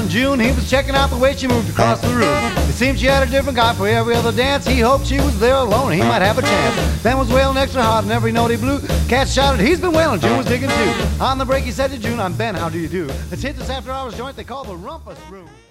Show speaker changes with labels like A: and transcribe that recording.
A: on June. He was checking out the way she moved across the room. It seemed she had a different guy for every other dance. He hoped she was there alone, he might have a chance. Ben was wailing extra hard and every note he blew. Cat shouted, he's been wailing. June was digging too. On the break he said to June, I'm Ben, how do you do? Let's hit this after hours joint they call the Rumpus Room.